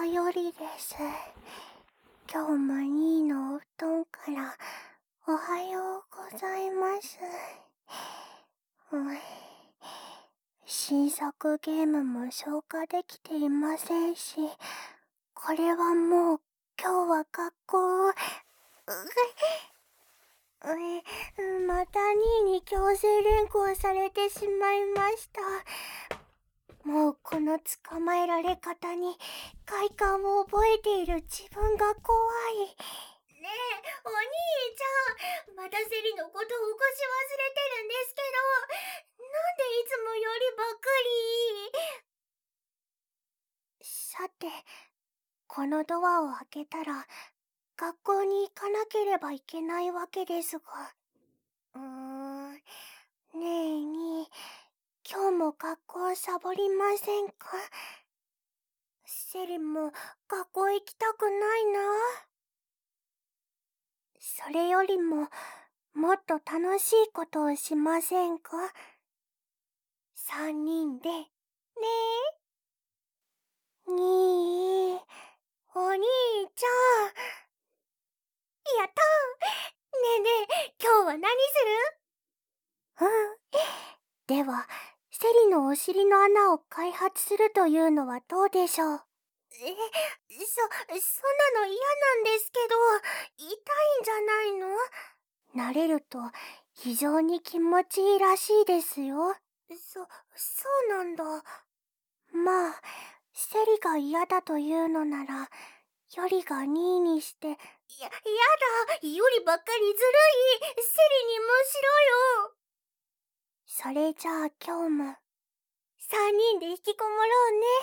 よりです。今日もニーのお布団からおはようございます。新作ゲームも消化できていませんし、これはもう今日は学校またニーに強制連行されてしまいました。もうこの捕まえられ方に快感を覚えている自分が怖い。ねえ、お兄ちゃん、またセリのことを起こし忘れてるんですけど、なんでいつもよりばっかり。さて、このドアを開けたら学校に行かなければいけないわけですが。ねえに、今日も学校サボりませんか？セリも学校行きたくないな。それよりも、もっと楽しいことをしませんか？3人で、ねえ。にー、お兄ちゃん。やったー。ねえねえ、今日は何する？では、セリのお尻の穴を開発するというのはどうでしょう？そんなの嫌なんですけど、痛いんじゃないの？慣れると非常に気持ちいいらしいですよ。そうなんだ。まあ、セリが嫌だというのなら、よりが2位にして。やだ、よりばっかりずるい。セリにむしろよ。それじゃあ今日も3人で引きこもろうね。